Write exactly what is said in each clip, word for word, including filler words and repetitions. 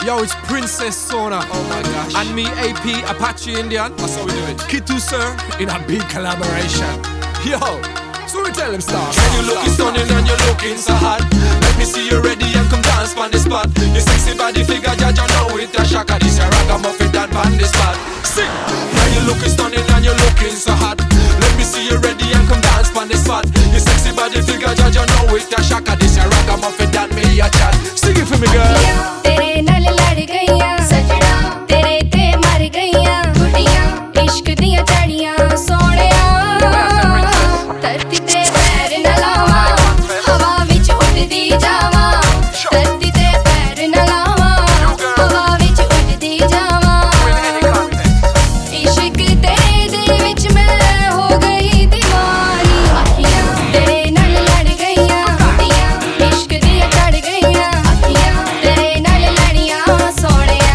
Yo, it's Princess Sona. Oh my gosh. And me, A P, Apache Indian. That's how we do it. Kitu Sir, in a big collaboration. Yo, so we tell them start. When you looking stunning and you looking so hot, let me see you ready and come dance on the spot. Your sexy body figure, judge, you know it a shocker. This a ragamuffin dance on the spot. Sing. When you looking stunning and you looking so hot, let me see you ready and come dance on the spot. Your sexy body figure, judge, you know it a shocker. This a ragamuffin dance me a chat. Sing it for me, girl. तेरे नाल लड़ गईयां सजना तेरे ते मर गईयां गुड़ियां इश्क दियां चढ़ियां सोहणिया धरती ते पैर न लावां हवा विच उड़दी जावां धरती ते पैर न लावां हवा विच उड़दी जावां इश्क तेरे दिल विच मैं हो गई दीवानी अखियां तेरे नाल लड़ गईयां गुड़ियां इश्क दियां चढ़ गईयां अखियां तेरे नाल लड़ियां सोहणिया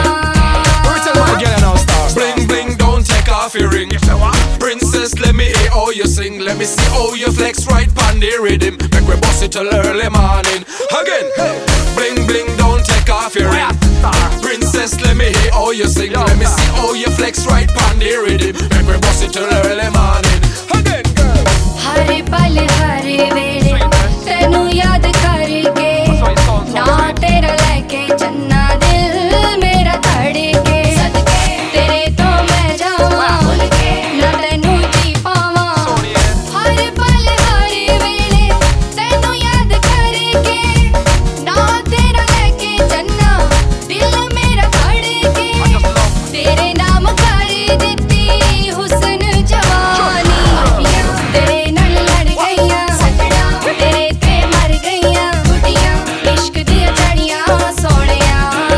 Bling bling, don't take off your ring. Princess, let me hear how you sing. Let me see how you flex right pon the rhythm. Make we bust it till early morning. Again, bling bling, don't take off your ring. Princess, let me hear how you sing. Let me see how you flex right pon the rhythm. Make we bust it till early morning. Again, girl. हर पल हर वेले तेनू याद करके ना तेरा लेके चन्ना दिल मेरा धड़के सदके तेरे तो मैं जावां ना तेनू जी पावां हर पल हर वेले तेनू याद करके ना तेरा लेके चन्ना दिल मेरा धड़के तेरे नाम कर दित्ती हुस्न जवानी अखियां तेरे नाल लड़ गईयां सजना तेरे ते मर गईयां गुड़ियां इश्क दियां चढ़ियां सोहणिया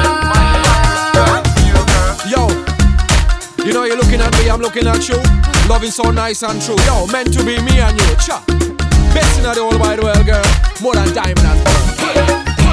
Yo, you know you're looking at me, I'm looking at you. Loving so nice and true. Yo, meant to be me and you. Cha. Best in the whole wide world, girl. More than diamond and pearl.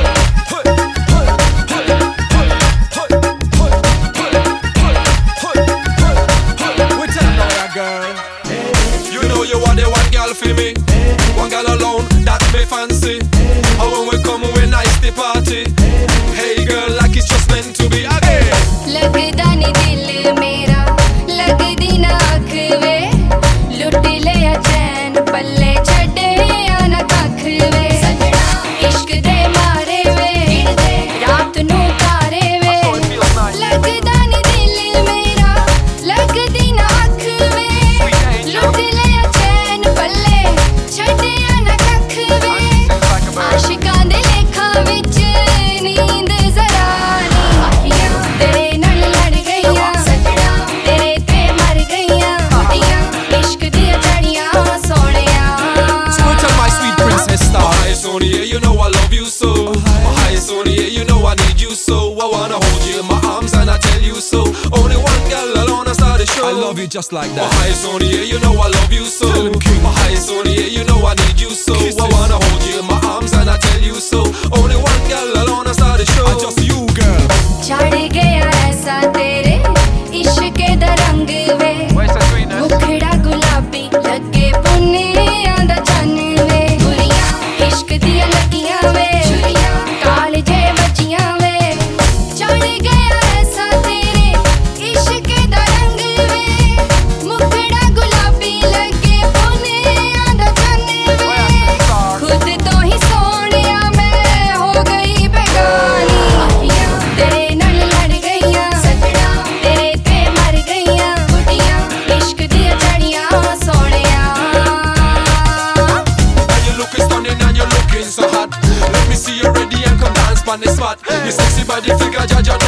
We tell them now, yeah, girl. You know you are the one girl for me. One girl alone, that me fancy. And when we come, we nice the party. Hey girl, like it's just meant to be again. लगदा नी दिल मेरा लगदी ना अख वे लुट लिया चैन पल्ले छड्डे ना कख वे सजना इश्क दे मारे वे रात नू तारे वे लगदा नी दिल मेरा लगदी ना अख वे लुट लिया चैन पल्ले छड्डे ना कख वे आशिकां दे लेखा विच नींद जरा नी अखियां तेरे नाल लड़ गईयां सजना तेरे ते मर गईयां गुड़ियां इश्क दियां चढ़ियां सोहणिया So we tell my sweet princess My star. eyes on you, you know I love you so. My eyes on you, you know I need you so. I wanna hold you in my arms and I tell you so. Only one girl alone, I start the show. I love you just like My that. eyes on you, you know I love you so. Tell him, king. My eyes on you, you know I need you so. Kisses. I wanna hold you in my arms and I tell you so. Only one girl alone, I start the show. And just you, girl. चढ़ गया ऐसा तेरे इश्क दा रंग वे मुखड़ा गुलाबी लगे पुन्नियां दा चन्न वे गुड़ियां इश्क दियां लगियां वे कालजे बजियां वे चढ़ गया ऐसा तेरे इश्क दा रंग वे मुखड़ा गुलाबी लगे पुन्नियां दा चन्न वे खुद तो ही सोहणिया मैं हो गई बेगानी अखियां तेरे नाल लड़ गईयां सजना तेरे ते मर गईयां गुड़ियां इश्क दियां चढ़ियां सोहणिया And you looking stunning and you looking so hot. Let me see you ready and come dance on the spot. Your sexy body figure, judge, you